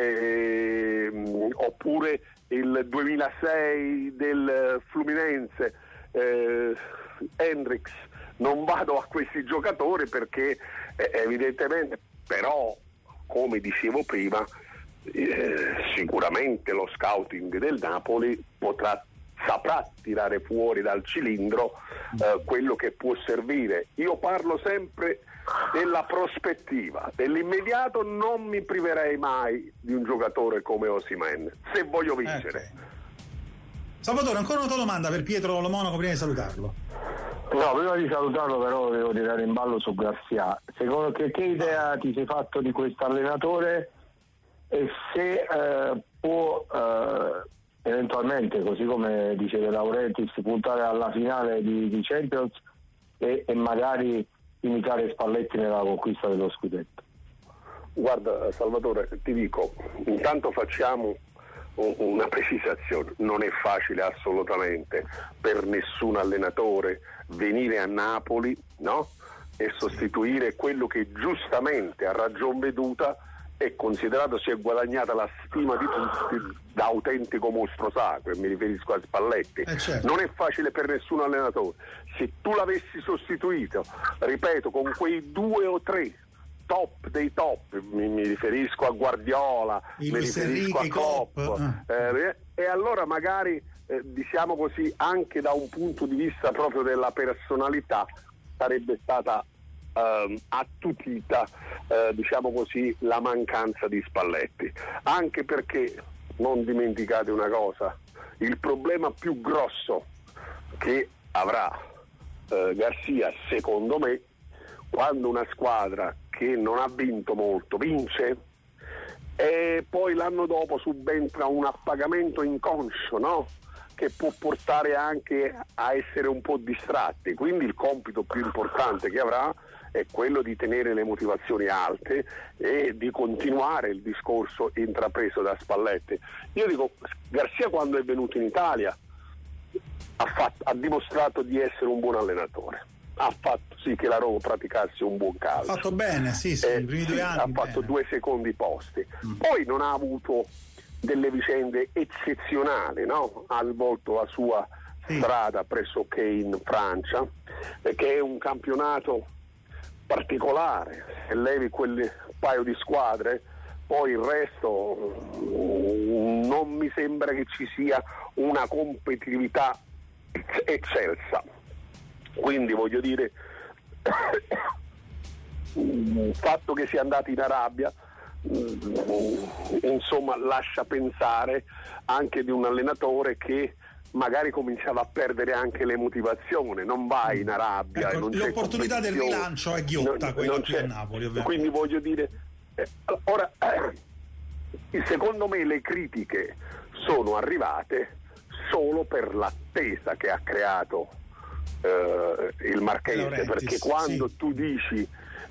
F: E, oppure il duemilasei del Fluminense, eh, Hendrix. Non vado a questi giocatori perché eh, evidentemente, però, come dicevo prima, eh, sicuramente lo scouting del Napoli potrà saprà tirare fuori dal cilindro eh, quello che può servire. Io parlo sempre della prospettiva, dell'immediato non mi priverei mai di un giocatore come Osimhen, se voglio vincere.
A: Okay. Salvatore, ancora una tua domanda per Pietro Lo Monaco prima di salutarlo.
E: No, prima di salutarlo però devo tirare in ballo su Garcia. Secondo te che idea ti sei fatto di questo allenatore e se eh, può eh, eventualmente, così come dice De Laurentiis, puntare alla finale di, di Champions e, e magari imitare Spalletti nella conquista dello scudetto?
F: Guarda Salvatore, ti dico, intanto facciamo una precisazione, non è facile assolutamente per nessun allenatore venire a Napoli, no? e sostituire quello che giustamente a ragion veduta è considerato si è guadagnata la stima di tutti da autentico mostro sacro, e mi riferisco a Spalletti.
A: Eh certo.
F: Non è facile per nessun allenatore. Se tu l'avessi sostituito, ripeto, con quei due o tre top dei top, mi, mi riferisco a Guardiola,
A: I
F: mi
A: Luis
F: riferisco
A: Enrique,
F: a Klopp,
A: Klopp.
F: eh, e allora magari eh, diciamo così, anche da un punto di vista proprio della personalità sarebbe stata ehm, attutita eh, diciamo così la mancanza di Spalletti, anche perché non dimenticate una cosa, il problema più grosso che avrà eh, Garcia secondo me, quando una squadra che non ha vinto molto vince e poi l'anno dopo subentra un appagamento inconscio, no? Che può portare anche a essere un po' distratti, quindi il compito più importante che avrà è quello di tenere le motivazioni alte e di continuare il discorso intrapreso da Spalletti. Io dico, Garcia quando è venuto in Italia ha, fatto, ha dimostrato di essere un buon allenatore, ha fatto sì che la Roma praticasse un buon calcio.
A: Ha fatto bene, sì, sì,
F: eh,
A: i primi
F: sì,
A: due anni.
F: ha fatto
A: bene.
F: due secondi posti.
A: Mm.
F: Poi non ha avuto delle vicende eccezionali, no? Ha svolto la sua
A: sì.
F: strada pressoché in Francia, eh, che è un campionato particolare, se levi quel paio di squadre, poi il resto mm, non mi sembra che ci sia una competitività eccelsa. Quindi voglio dire, il fatto che sia andato in Arabia insomma lascia pensare anche di un allenatore che magari cominciava a perdere anche le motivazioni, non vai in Arabia,
A: ecco,
F: e non c'è
A: l'opportunità del rilancio è ghiotta,
F: non,
A: quella
F: non
A: qui
F: c'è.
A: a Napoli ovviamente.
F: Quindi voglio dire eh, ora eh, secondo me le critiche sono arrivate solo per l'attesa che ha creato eh, il Marchese,
A: Laurentiis,
F: perché quando
A: sì.
F: tu dici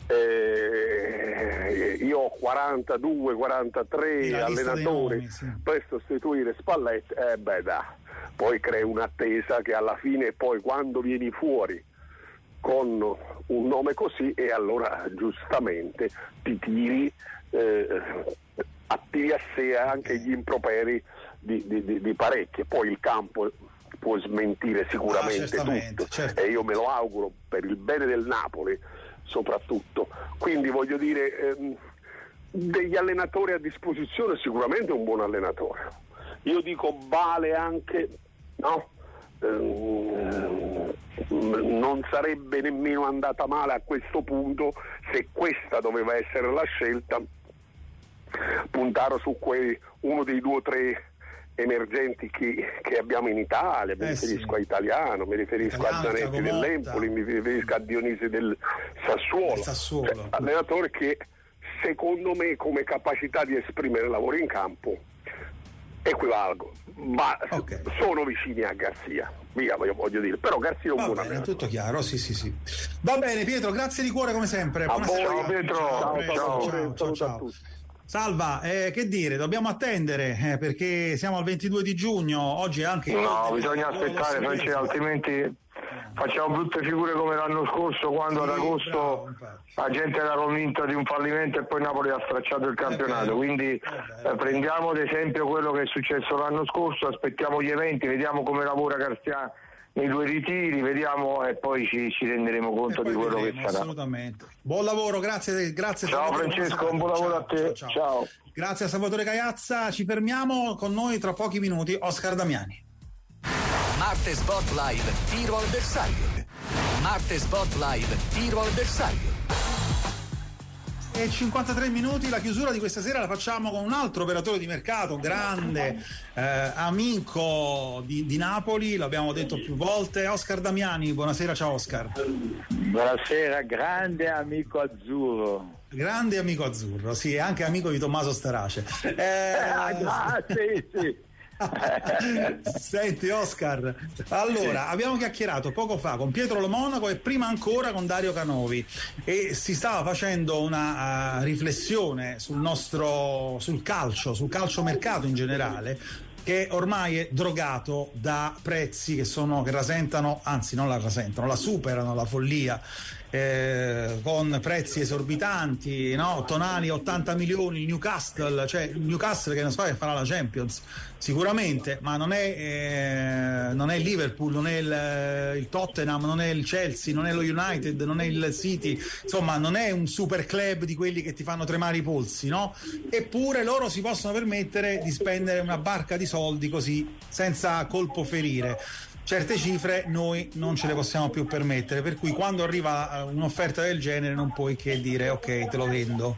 F: eh, io ho quarantadue quarantatré allenatori
A: nomi, sì.
F: per sostituire Spalletti, eh beh dai, poi crei un'attesa che alla fine poi quando vieni fuori con un nome così e allora giustamente ti tiri eh, attiri a sé anche gli improperi di, di, di, di parecchie, poi il campo può smentire sicuramente
A: ah,
F: tutto
A: certo.
F: e io me lo auguro per il bene del Napoli soprattutto, quindi voglio dire ehm, degli allenatori a disposizione sicuramente un buon allenatore, io dico vale anche no? Ehm, non sarebbe nemmeno andata male a questo punto se questa doveva essere la scelta, puntare su quei uno dei due o tre emergenti che, che abbiamo in Italia, mi
A: eh
F: riferisco
A: sì.
F: a Italiano, mi riferisco
A: Italiano,
F: a Zanetti
A: Tiago Motta.
F: dell'Empoli, mi riferisco a Dionisi del Sassuolo,
A: Il Sassuolo.
F: Cioè, allenatore che secondo me come capacità di esprimere il lavoro in campo equivalgo, ma
A: okay.
F: sono vicini a Garcia, via voglio dire, però Garcia è un
A: Va
F: buon
A: bene,
F: allenatore.
A: tutto chiaro, sì sì sì. Va bene Pietro, grazie di cuore come sempre.
F: A voi,
A: Buonasera.
F: Pietro.
A: Ciao,
F: Ciao,
A: ciao,
F: ciao,
A: ciao, ciao,
F: saluto a
A: ciao.
F: tutti.
A: Salva, eh, che dire, dobbiamo attendere eh, perché siamo al ventidue di giugno, oggi è anche...
G: No, bisogna aspettare, Francesco, altrimenti facciamo brutte figure come l'anno scorso quando
A: sì,
G: ad agosto
A: bravo, infatti.
G: la gente era convinta di un fallimento e poi Napoli ha stracciato il campionato, quindi eh, prendiamo ad esempio quello che è successo l'anno scorso, aspettiamo gli eventi, vediamo come lavora Garcia nei due ritiri, vediamo e poi ci, ci renderemo conto di quello
A: vedremo,
G: che sarà.
A: Assolutamente. Buon lavoro, grazie, grazie.
G: Ciao
A: Salvatore,
G: Francesco, un buon lavoro
A: ciao,
G: a te.
A: ciao, ciao.
G: Ciao.
A: Grazie a Salvatore Caiazza, ci fermiamo con noi tra pochi minuti Oscar Damiani.
D: Marte Sport Live, tiro al bersaglio. Marte Sport Live, tiro al bersaglio.
A: E cinquantatré minuti, la chiusura di questa sera la facciamo con un altro operatore di mercato, grande eh, amico di, di Napoli, l'abbiamo detto più volte, Oscar Damiani. Buonasera, ciao Oscar.
H: Buonasera, grande amico azzurro.
A: Grande amico azzurro, sì, e anche amico di Tommaso Starace. Eh,
H: ah, sì, sì.
A: Senti Oscar, allora abbiamo chiacchierato poco fa con Pietro Lo Monaco e prima ancora con Dario Canovi e si stava facendo una uh, riflessione sul nostro sul calcio, sul calciomercato in generale, che ormai è drogato da prezzi che sono che rasentano, anzi non la rasentano, la superano la follia eh, con prezzi esorbitanti, no? Tonali ottanta milioni, il Newcastle, cioè il Newcastle che non so che farà la Champions sicuramente, ma non è, eh, non è il Liverpool, non è il, il Tottenham, non è il Chelsea, non è lo United, non è il City, insomma non è un super club di quelli che ti fanno tremare i polsi, no? Eppure loro si possono permettere di spendere una barca di soldi così senza colpo ferire. Certe cifre noi non ce le possiamo più permettere, per cui quando arriva un'offerta del genere non puoi che dire ok, te lo vendo.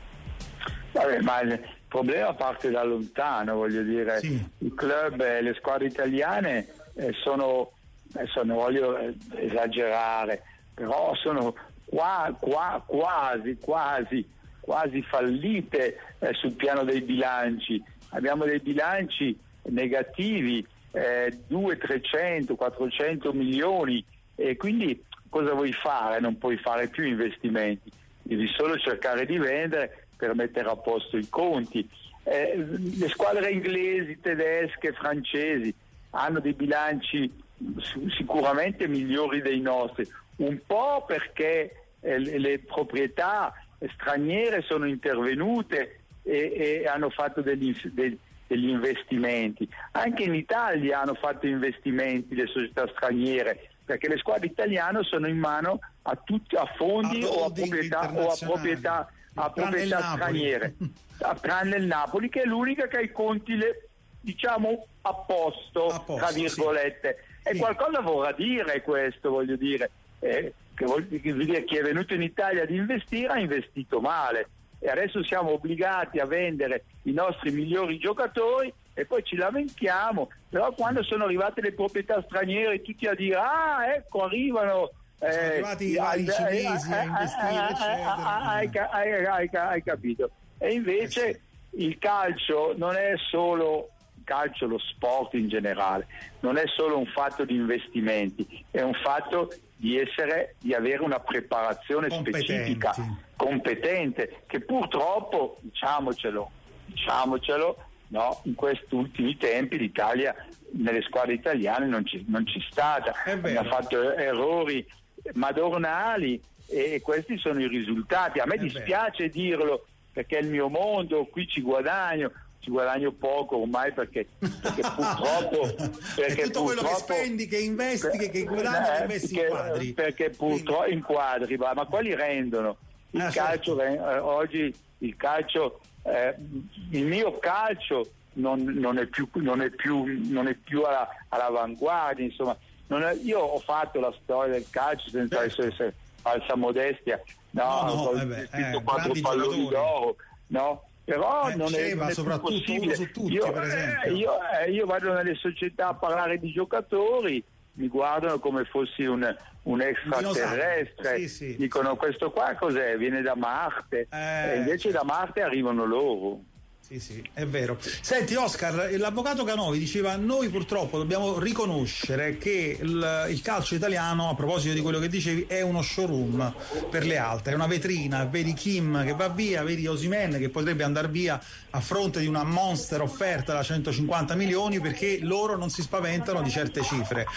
H: Vabbè, ma il problema parte da lontano, voglio dire, sì. I club e le squadre italiane eh, sono, adesso non voglio esagerare, però sono qua, qua, quasi, quasi, quasi fallite eh, sul piano dei bilanci. Abbiamo dei bilanci negativi, eh, duecento, trecento, quattrocento milioni, e quindi cosa vuoi fare? Non puoi fare più investimenti, devi solo cercare di vendere per mettere a posto i conti. Eh, le squadre inglesi, tedesche, francesi hanno dei bilanci sicuramente migliori dei nostri, un po' perché eh, le proprietà straniere sono intervenute e, e hanno fatto degli, degli, degli investimenti. Anche in Italia hanno fatto investimenti le società straniere, perché le squadre italiane sono in mano a tutti, a fondi a o a proprietà o a proprietà, a proprietà straniere, tranne il Napoli, che è l'unica che ha i conti le, diciamo a posto, a posto tra virgolette. Sì. E sì. Qualcosa vorrà dire questo, voglio dire, eh, che vuol dire chi è venuto in Italia ad investire ha investito male, e adesso siamo obbligati a vendere i nostri migliori giocatori e poi ci lamentiamo, però quando sono arrivate le proprietà straniere tutti a dire ah ecco arrivano eh,
A: sono arrivati i vari cinesi a investire eccetera.
H: Hai, hai, hai capito? E invece eh sì. Il calcio non è solo il calcio, lo sport in generale non è solo un fatto di investimenti, è un fatto di essere, di avere una preparazione specifica, competente, che purtroppo, diciamocelo, diciamocelo, no, in questi ultimi tempi l'Italia, nelle squadre italiane non ci, non ci stata, ha fatto errori madornali e questi sono i risultati. A me è dispiace vero. dirlo, perché è il mio mondo, qui ci guadagno, ci guadagno poco ormai perché, perché purtroppo perché
A: è tutto
H: purtroppo,
A: quello che spendi, che investi, che, che guadagni, che investi in quadri,
H: perché purtroppo Quindi... in quadri, ma, ma quali rendono? Il ah, calcio certo. eh, oggi il calcio eh, il mio calcio non, non è più non è più non è più alla, all'avanguardia, insomma. Non è, io ho fatto la storia del calcio senza certo. essere falsa modestia, no, no, no ho
A: vabbè,
H: visto
A: eh,
H: quattro palloni d'oro, no? Però
A: eh,
H: non, è, non è
A: soprattutto
H: possibile.
A: Su tutti,
H: io,
A: per esempio.
H: Eh, io, eh, io vado nelle società a parlare di giocatori, mi guardano come fossi un, un extraterrestre, sì, sì. Dicono questo qua cos'è? Viene da Marte, eh, e invece certo. da Marte arrivano loro.
A: Sì, sì, è vero. Senti Oscar, l'avvocato Canovi diceva noi purtroppo dobbiamo riconoscere che il, il calcio italiano, a proposito di quello che dicevi, è uno showroom per le altre, è una vetrina, vedi Kim che va via, vedi Osimhen che potrebbe andare via a fronte di una monster offerta da centocinquanta milioni, perché loro non si spaventano di certe cifre,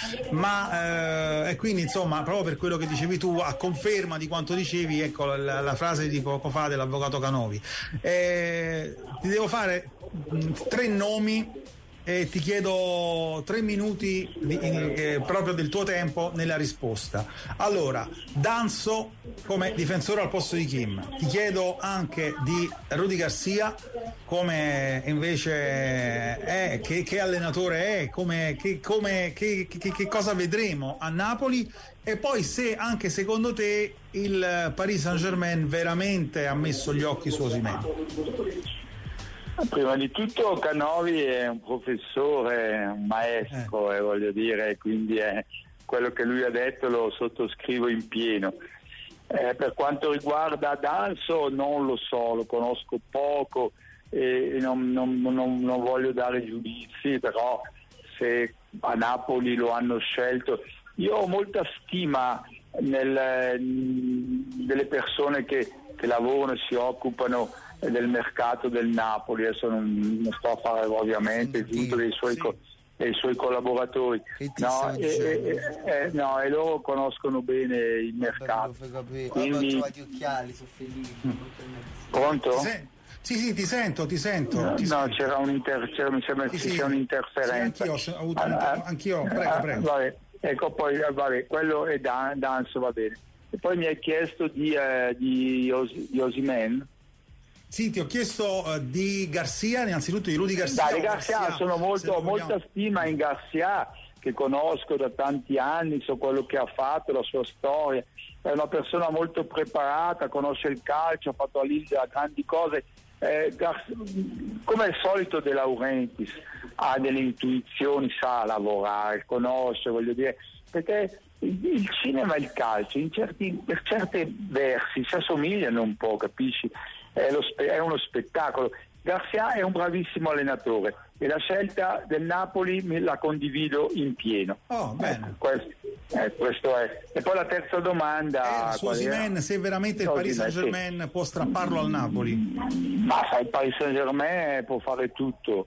A: ma eh, e quindi insomma proprio per quello che dicevi tu, a conferma di quanto dicevi, ecco la, la frase di poco fa dell'avvocato Canovi. Eh, ti devo fare mh, tre nomi e ti chiedo tre minuti di, eh, proprio del tuo tempo nella risposta. Allora, Danso come difensore al posto di Kim, ti chiedo anche di Rudy Garcia come invece è, che, che allenatore è, come, che, come, che, che, che cosa vedremo a Napoli, e poi se anche secondo te il Paris Saint-Germain veramente ha messo gli occhi su Osimhen.
H: Prima di tutto Canovi è un professore, un maestro, eh. Eh, voglio dire, quindi è quello che lui ha detto lo sottoscrivo in pieno. Eh, per quanto riguarda Danso non lo so, lo conosco poco e non, non, non, non voglio dare giudizi, però se a Napoli lo hanno scelto, io ho molta stima nel, delle persone che, che lavorano e si occupano del mercato del Napoli. Adesso non, non sto a fare ovviamente tutto dei suoi, sì. e i suoi collaboratori. No e, e, e, no, e loro conoscono bene il mercato. Quindi...
I: Ho trovato gli occhiali, sono felice.
H: Pronto?
A: Sì, sì, ti sento, ti sento.
H: No,
A: ti
H: no
A: sento.
H: c'era, un inter... c'era mi sembra
A: sì,
H: che
A: sì.
H: sia un'interferenza.
A: Sì, anch'io ho avuto ah, anch'io, prego,
H: ah,
A: prego.
H: Vabbè, ecco, poi vabbè, quello è Dan, Danzo, va bene. E poi mi hai chiesto di, eh, di, Os- di Osimhen.
A: Sì, ti ho chiesto uh, di Garcia, innanzitutto di Rudy Garcia.
H: Dai, Garcia, Garcia sono molto, ho molta stima in Garcia, che conosco da tanti anni, so quello che ha fatto, la sua storia. È una persona molto preparata, conosce il calcio, ha fatto a Lille grandi cose. Eh, Gar- come al solito De Laurentiis, ha delle intuizioni, sa lavorare, conosce, voglio dire, perché il, il cinema e il calcio in certi, per certi versi si assomigliano un po', capisci? È, lo spe- è uno spettacolo. Garcia è un bravissimo allenatore e la scelta del Napoli me la condivido in pieno.
A: Oh, bene.
H: Eh, questo, eh, questo è. E poi la terza domanda.
A: Eh, su Osimhen, se veramente il Paris Saint-Germain sì. può strapparlo al Napoli.
H: Ma sai, il Paris Saint-Germain può fare tutto,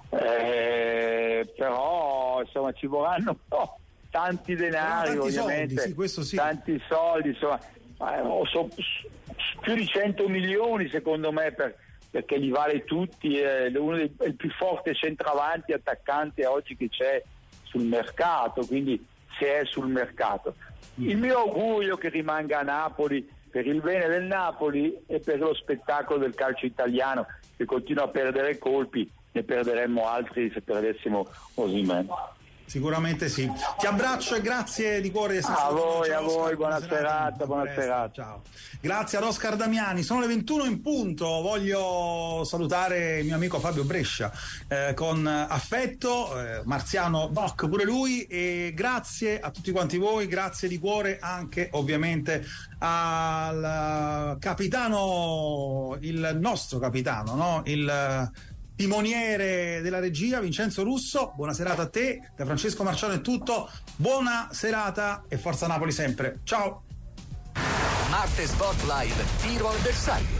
H: eh, però insomma ci vorranno no, tanti denari,
A: tanti
H: ovviamente,
A: soldi, sì, questo sì.
H: tanti soldi, insomma, eh, so, più di cento milioni secondo me per perché li vale tutti, è uno dei, è il più forte centravanti attaccante oggi che c'è sul mercato, quindi se è sul mercato. Il mio augurio è che rimanga a Napoli per il bene del Napoli e per lo spettacolo del calcio italiano, che continua a perdere colpi, ne perderemmo altri se perdessimo Osimhen.
A: Sicuramente sì. Ti abbraccio e grazie di cuore.
H: A voi, a voi, buona serata, buona serata.
A: Ciao. Grazie ad Oscar Damiani. Sono le ventuno in punto. Voglio salutare il mio amico Fabio Brescia eh, con affetto, eh, Marziano Bock pure lui, e grazie a tutti quanti voi, grazie di cuore anche ovviamente al capitano, il nostro capitano, no? Il timoniere della regia Vincenzo Russo. Buona serata a te, da Francesco Marciano è tutto, buona serata e forza Napoli sempre, ciao.
D: Marte Sport Live, tiro al bersaglio.